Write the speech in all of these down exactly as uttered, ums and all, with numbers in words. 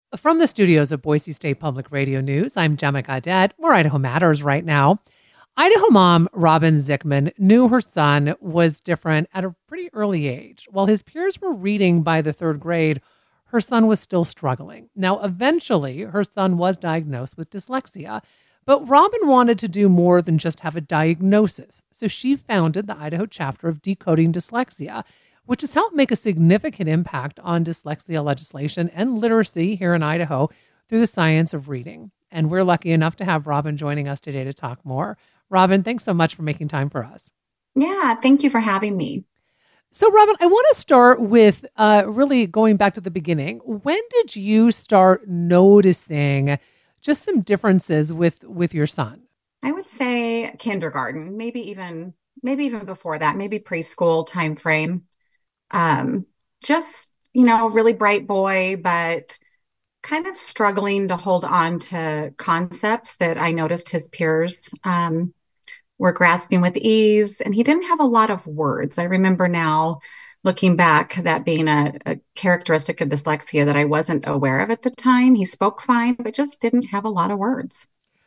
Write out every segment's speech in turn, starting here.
From the studios of Boise State Public Radio News, I'm Gemma Gadet. We're Idaho Matters right now. Idaho mom Robin Zickman knew her son was different at a pretty early age. While his peers were reading by the third grade, her son was still struggling. Now, eventually, her son was diagnosed with dyslexia, but Robin wanted to do more than just have a diagnosis. So she founded the Idaho chapter of Decoding Dyslexia, which has helped make a significant impact on dyslexia legislation and literacy here in Idaho through the science of reading. And we're lucky enough to have Robin joining us today to talk more. Robin, thanks so much for making time for us. Yeah, thank you for having me. So, Robin, I want to start with uh, really going back to the beginning. When did you start noticing just some differences with with your son? I would say kindergarten, maybe even maybe even before that, maybe preschool time frame. Um, just, you know, really bright boy, but kind of struggling to hold on to concepts that I noticed his peers um, were grasping with ease. And he didn't have a lot of words. I remember now looking back, that being a, a characteristic of dyslexia that I wasn't aware of at the time. He spoke fine, but just didn't have a lot of words.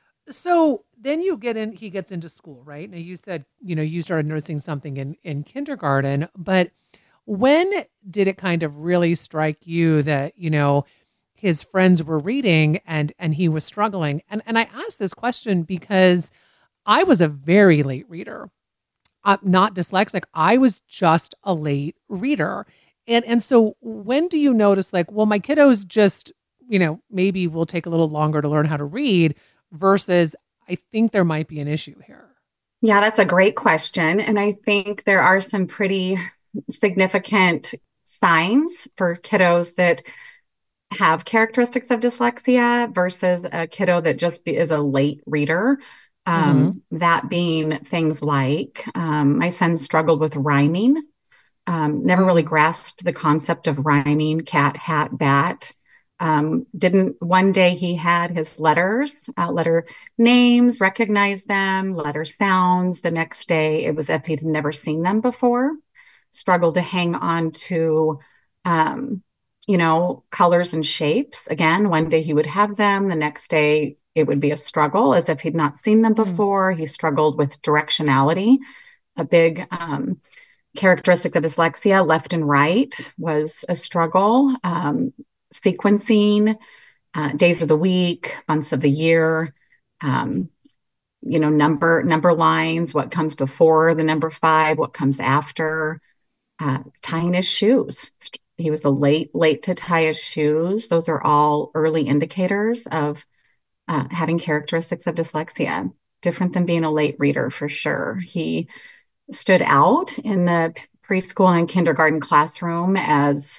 So then you get in, he gets into school, right? Now you said, you know, you started noticing something in, in kindergarten, but when did it kind of really strike you that, you know, his friends were reading and and he was struggling? And and I asked this question because I was a very late reader. I'm not dyslexic. I was just a late reader. And and so when do you notice like, well, my kiddos just, you know, maybe will take a little longer to learn how to read versus I think there might be an issue here? Yeah, that's a great question. And I think there are some pretty significant signs for kiddos that have characteristics of dyslexia versus a kiddo that just be, is a late reader. Mm-hmm. Um, that being things like um, my son struggled with rhyming, um, never really Mm. grasped the concept of rhyming, cat, hat, bat. Um, didn't one day he had his letters, uh, letter names, recognized them, letter sounds. The next day it was if he'd never seen them before. Struggled to hang on to, um, you know, colors and shapes. Again, one day he would have them, the next day it would be a struggle as if he'd not seen them Mm. before. He struggled with directionality, a big um, characteristic of dyslexia. Left and right was a struggle. Um, sequencing, uh, days of the week, months of the year, um, you know, number number lines, what comes before the number five, what comes after, uh, tying his shoes. He was a late, late to tie his shoes. Those are all early indicators of uh, having characteristics of dyslexia, different than being a late reader for sure. He stood out in the preschool and kindergarten classroom as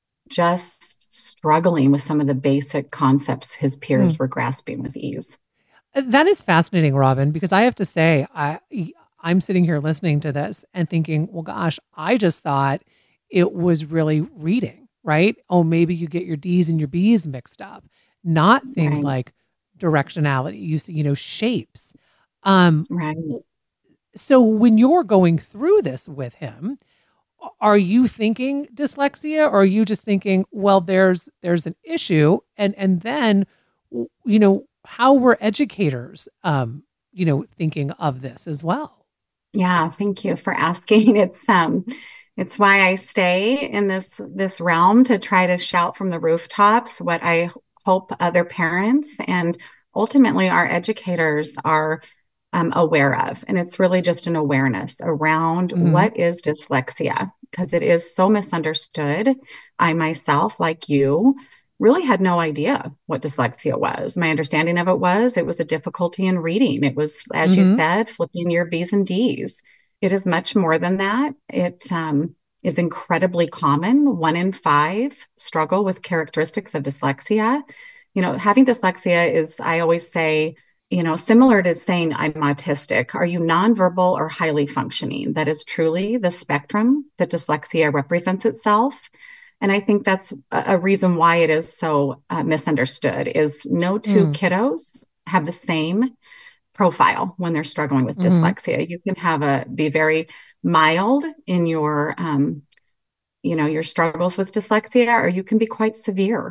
just struggling with some of the basic concepts his peers Mm. were grasping with ease. That is fascinating, Robin, because I have to say, I I'm sitting here listening to this and thinking, well, gosh, I just thought it was really reading, right? Oh, maybe you get your D's and your B's mixed up, not things Right, like directionality, you see, you know, shapes. Um, right. so when you're going through this with him, are you thinking dyslexia or are you just thinking, well, there's there's an issue and and then you know, how were educators um, you know, thinking of this as well? Yeah, thank you for asking. It's um it's why I stay in this this realm to try to shout from the rooftops what I hope other parents and ultimately our educators are um, aware of. And it's really just an awareness around Hmm. what is dyslexia, because it is so misunderstood. I myself, like you, really had no idea what dyslexia was. My understanding of it was it was a difficulty in reading. It was, as you Hmm. said, flipping your B's and D's. It is much more than that. It um, is incredibly common. One in five struggle with characteristics of dyslexia. You know, having dyslexia is, I always say, you know, similar to saying I'm autistic. Are you nonverbal or highly functioning? That is truly the spectrum that dyslexia represents itself. And I think that's a reason why it is so uh, misunderstood is no two Mm. kiddos have the same profile when they're struggling with Hmm. dyslexia. You can have a be very mild in your um, you know, your struggles with dyslexia, or you can be quite severe.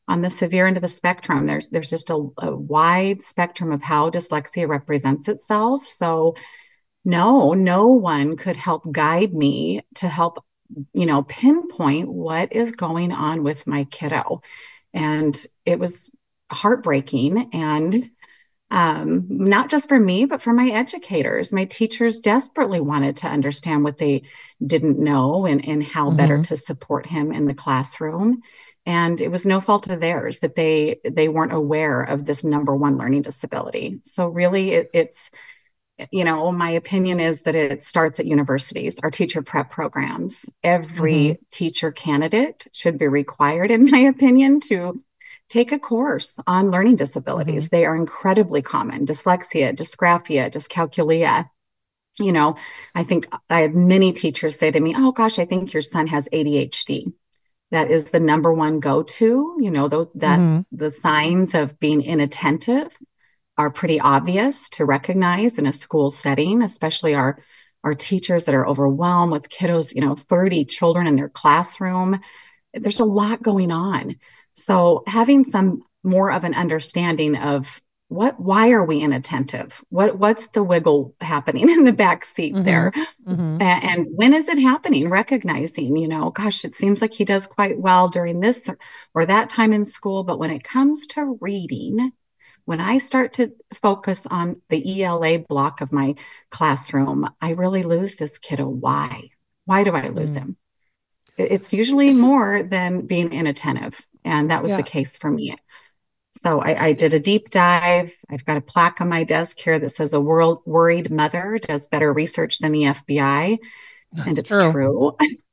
on the severe end of the spectrum. There's there's just a, a wide spectrum of how dyslexia represents itself. So no, no one could help guide me to help, you know, pinpoint what is going on with my kiddo. And it was heartbreaking. And um, not just for me, but for my educators. My teachers desperately wanted to understand what they didn't know and, and how better Mm-hmm. to support him in the classroom. And it was no fault of theirs that they they weren't aware of this number one learning disability. So really, it, it's you know, my opinion is that it starts at universities, our teacher prep programs. Mm-hmm. Every teacher candidate should be required, in my opinion, to take a course on learning Mm-hmm. disabilities. They are incredibly common: dyslexia, dysgraphia, dyscalculia. You know, I think I have many teachers say to me, "Oh gosh, I think your son has A D H D." That is the number one go-to. You know, those that Mm-hmm. the signs of being inattentive are pretty obvious to recognize in a school setting, especially our our teachers that are overwhelmed with kiddos, you know, thirty children in their classroom. There's a lot going on. So having some more of an understanding of what why are we inattentive? What what's the wiggle happening in the back seat Mm-hmm. there? Mm-hmm. And when is it happening? Recognizing, you know, gosh, it seems like he does quite well during this or, or that time in school, but when it comes to reading, when I start to focus on the E L A block of my classroom, I really lose this kiddo. Why? Why do I lose Mm. him? It's usually S- more than being inattentive. And that was the Yeah. case for me. So I, I did a deep dive. I've got a plaque on my desk here that says a world worried mother does better research than the F B I. And That's it's true. true.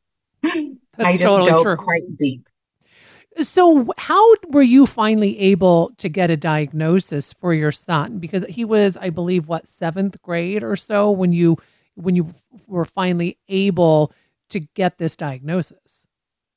That's I just totally dove true. quite deep. So, how were you finally able to get a diagnosis for your son? Because he was, I believe, what, seventh grade or so when you when you were finally able to get this diagnosis.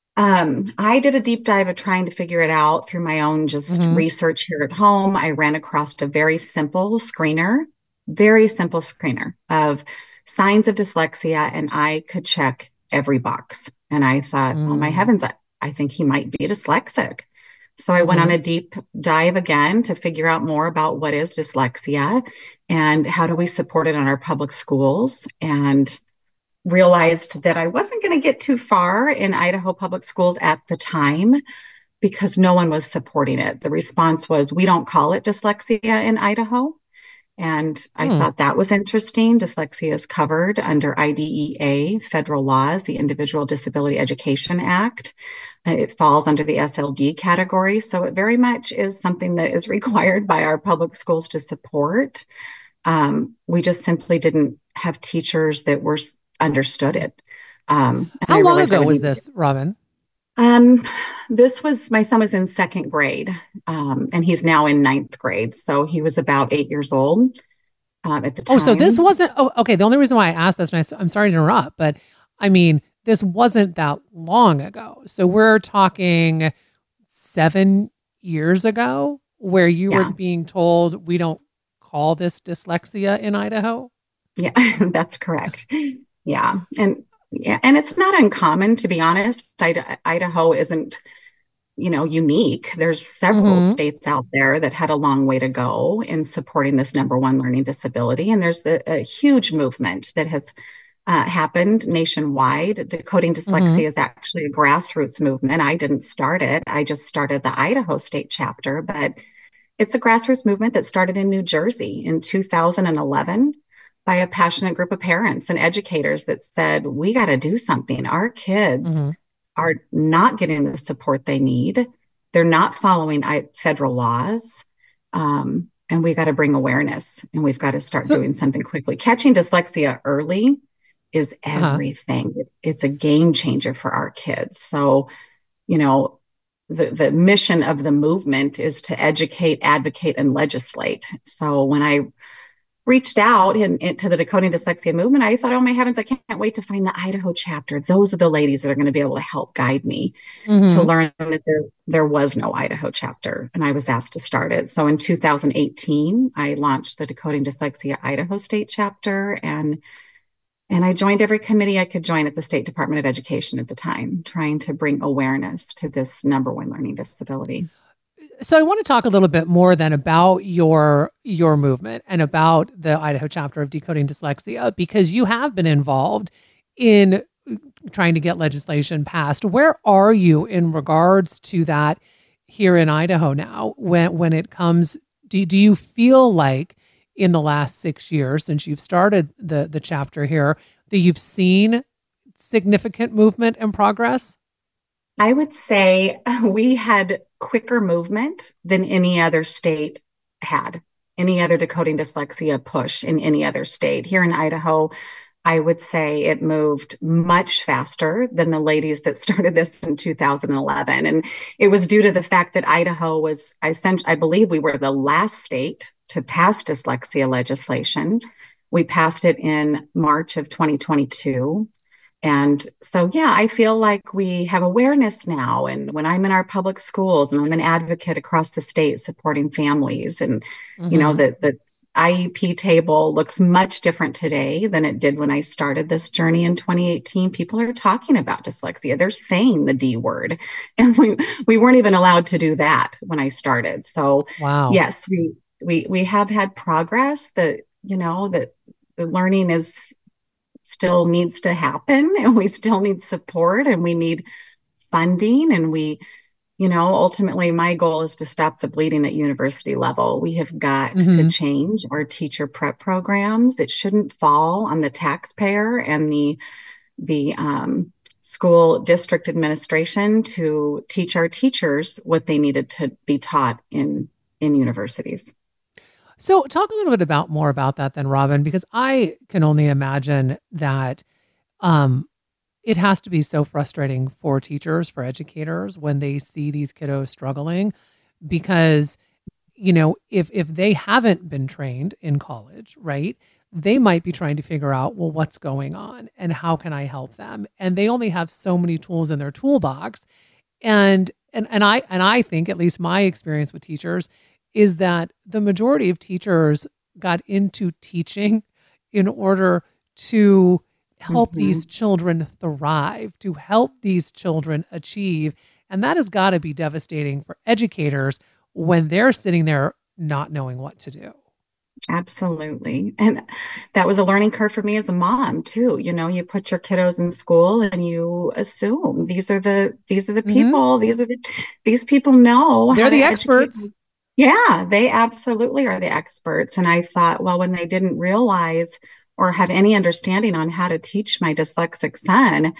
Um, I did a deep dive of trying to figure it out through my own just Mm-hmm. research here at home. I ran across a very simple screener, very simple screener of signs of dyslexia, and I could check every box. And I thought, oh my Mm-hmm. heavens, I, I think he might be dyslexic. So I went on a deep dive again to figure out more about what is dyslexia and how do we support it in our public schools. And realized that I wasn't going to get too far in Idaho public schools at the time because no one was supporting it. The response was, we don't call it dyslexia in Idaho. And I Mm-hmm. thought that was interesting. Dyslexia is covered under I D E A federal laws, the Individual Disability Education Act. Uh, It falls under the S L D category. So it very much is something that is required by our public schools to support. Um, we just simply didn't have teachers that were understood it. Um, and I How long realized I ago would was need. this, Robin? Um, this was my son was in second grade, um, and he's now in ninth grade. So he was about eight years old um, at the Oh, so this time. wasn't. Oh, okay. The only reason why I asked this, and I, s- I'm sorry to interrupt, but I mean, this wasn't that long ago. So we're talking seven years ago, where you were Yeah, being told we don't call this dyslexia in Idaho. yeah, that's correct. Yeah, and yeah, and it's not uncommon to be honest. Ida- Idaho isn't you know, unique. There's several Mm-hmm. states out there that had a long way to go in supporting this number one learning disability. And there's a, a huge movement that has uh, happened nationwide. Decoding Mm-hmm. dyslexia is actually a grassroots movement. I didn't start it. I just started the Idaho state chapter, but it's a grassroots movement that started in New Jersey in two thousand eleven by a passionate group of parents and educators that said, we got to do something. Our kids Mm-hmm. are not getting the support they need. They're not following federal laws. Um, and we got to bring awareness and we've got to start So, doing something quickly. Catching dyslexia early is uh-huh. everything. It's a game changer for our kids. So, you know, the, the mission of the movement is to educate, advocate, and legislate. So when I reached out in, into the Decoding Dyslexia movement, I thought, oh my heavens, I can't wait to find the Idaho chapter. Those are the ladies that are going to be able to help guide me to Mm-hmm. learn that there, there was no Idaho chapter. And I was asked to start it. So in two thousand eighteen, I launched the Decoding Dyslexia Idaho State chapter. And, and I joined every committee I could join at the State Department of Education at the time, trying to bring awareness to this number one learning disability. So I want to talk a little bit more then about your your movement and about the Idaho chapter of Decoding Dyslexia, because you have been involved in trying to get legislation passed. Where are you in regards to that here in Idaho now? When when it comes, do, do you feel like in the last six years since you've started the the chapter here that you've seen significant movement and progress? I would say we had quicker movement than any other state had, any other decoding dyslexia push in any other state. Here in Idaho, I would say it moved much faster than the ladies that started this in two thousand eleven. And it was due to the fact that Idaho was, I, sent, I believe we were the last state to pass dyslexia legislation. We passed it in March of twenty twenty-two. And so, yeah, I feel like we have awareness now. And when I'm in our public schools and I'm an advocate across the state supporting families, and, you know, Mm-hmm. the, the I E P table looks much different today than it did when I started this journey in twenty eighteen. People are talking about dyslexia. They're saying the D word. And we, we weren't even allowed to do that when I started. So, Wow. yes, we, we, we have had progress that, you know, that the learning is still needs to happen, and we still need support, and we need funding, and we, you know, ultimately my goal is to stop the bleeding at university level. We have got to Mm-hmm. change our teacher prep programs. It shouldn't fall on the taxpayer and the the um, school district administration to teach our teachers what they needed to be taught in in universities. So talk a little bit about more about that then, Robin, because I can only imagine that um, it has to be so frustrating for teachers, for educators, when they see these kiddos struggling, because, you know, if if they haven't been trained in college, right, they might be trying to figure out, well, what's going on and how can I help them? And they only have so many tools in their toolbox. And and and I and I think, at least my experience with teachers, is that the majority of teachers got into teaching in order to help Mm-hmm. these children thrive, to help these children achieve. And that has got to be devastating for educators when they're sitting there not knowing what to do. Absolutely. And that was a learning curve for me as a mom too. You know, you put your kiddos in school and you assume these are the these are the Hmm. people, these are the these people know how They're to the educate. experts. Yeah, they absolutely are the experts. And I thought, well, when they didn't realize or have any understanding on how to teach my dyslexic son,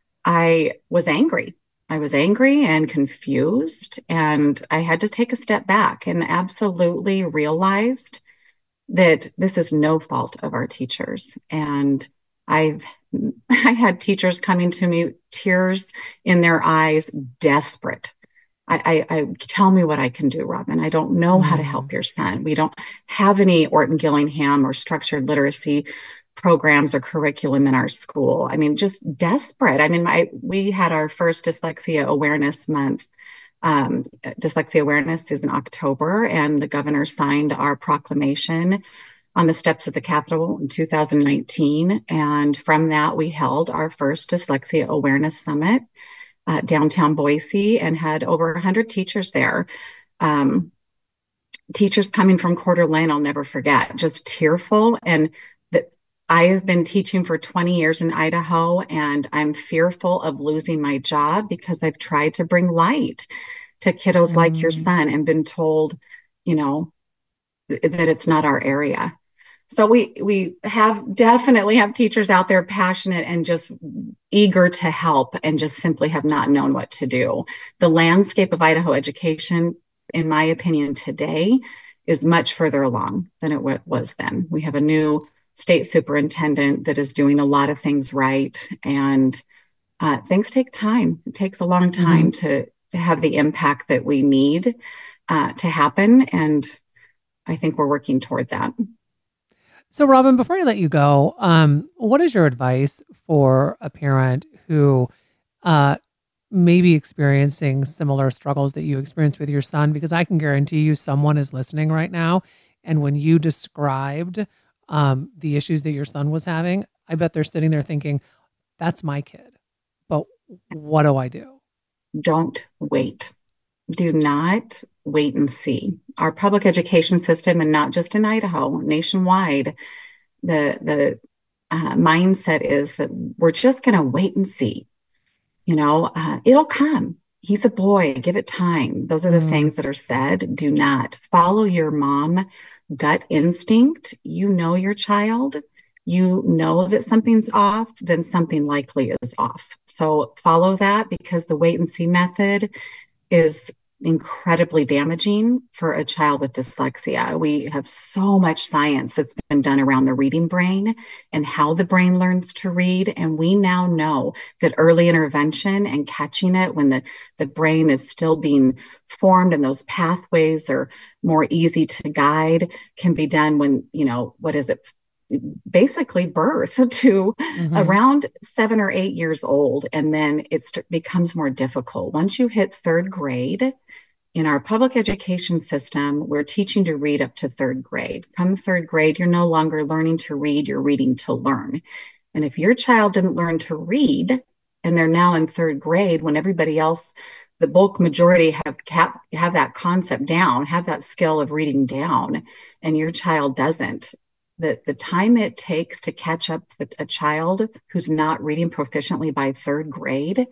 I was angry. I was angry and confused, and I had to take a step back and absolutely realized that this is no fault of our teachers. And I've I had teachers coming to me, tears in their eyes, desperate. I, I, I tell me what I can do, Robin. I don't know how to Mm. help your son. We don't have any Orton Gillingham or structured literacy programs or curriculum in our school. I mean, just desperate. I mean, my we had our first dyslexia awareness month. Um, dyslexia awareness is in October, and the governor signed our proclamation on the steps of the Capitol in two thousand nineteen. And from that, we held our first Dyslexia Awareness Summit uh, downtown Boise and had over one hundred teachers there. Um, Teachers coming from Coeur d'Alene, I'll never forget, just tearful. And that I have been teaching for twenty years in Idaho, and I'm fearful of losing my job because I've tried to bring light to kiddos like your Mm. son and been told, you know, th- that it's not our area. So we we have definitely have teachers out there passionate and just eager to help and just simply have not known what to do. The landscape of Idaho education, in my opinion, today is much further along than it was then. We have a new state superintendent that is doing a lot of things right, and uh, things take time. It takes a long Hmm. time to, to have the impact that we need uh, to happen, and I think we're working toward that. So, Robin, before I let you go, um, what is your advice for a parent who uh, may be experiencing similar struggles that you experienced with your son? Because I can guarantee you someone is listening right now. And when you described um, the issues that your son was having, I bet they're sitting there thinking, that's my kid. But what do I do? Don't wait. Do not wait and see. Our public education system, and not just in Idaho, nationwide, the the uh, mindset is that we're just going to wait and see. You know, uh, it'll come. He's a boy. Give it time. Those are the Mm, things that are said. Do not follow your mom gut instinct. You know your child. You know that something's off, then something likely is off. So follow that, because the wait and see method is incredibly damaging for a child with dyslexia. We have so much science that's been done around the reading brain and how the brain learns to read. And we now know that early intervention and catching it when the, the brain is still being formed and those pathways are more easy to guide can be done when, you know, what is it? Basically birth to hmm around seven or eight years old. And then it becomes more difficult. Once you hit third grade, in our public education system, we're teaching to read up to third grade. Come third grade, you're no longer learning to read, you're reading to learn. And if your child didn't learn to read and they're now in third grade, when everybody else, the bulk majority have cap, have that concept down, have that skill of reading down, and your child doesn't, the, the time it takes to catch up with a child who's not reading proficiently by third grade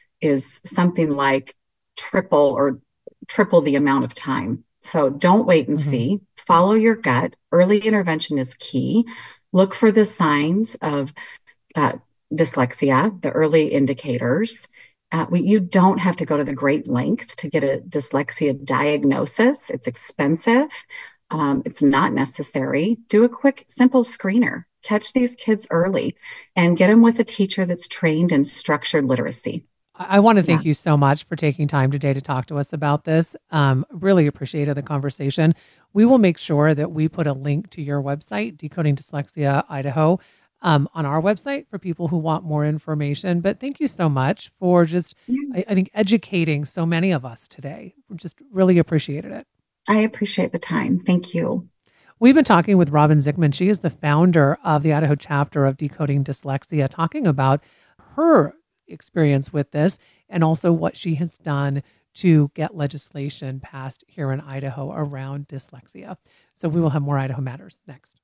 is something like triple or triple the amount of time. So don't wait and hmm see. Follow your gut. Early intervention is key. Look for the signs of uh, dyslexia, the early indicators. Uh, we, you don't have to go to the great length to get a dyslexia diagnosis. It's expensive. Um, it's not necessary. Do a quick, simple screener. Catch these kids early and get them with a teacher that's trained in structured literacy. I, I want to Yeah. thank you so much for taking time today to talk to us about this. Um, really appreciated the conversation. We will make sure that we put a link to your website, Decoding Dyslexia Idaho, um, on our website for people who want more information. But thank you so much for just, Yeah. I, I think, educating so many of us today. Just really appreciated it. I appreciate the time. Thank you. We've been talking with Robin Zickman. She is the founder of the Idaho chapter of Decoding Dyslexia, talking about her experience with this and also what she has done to get legislation passed here in Idaho around dyslexia. So we will have more Idaho Matters next.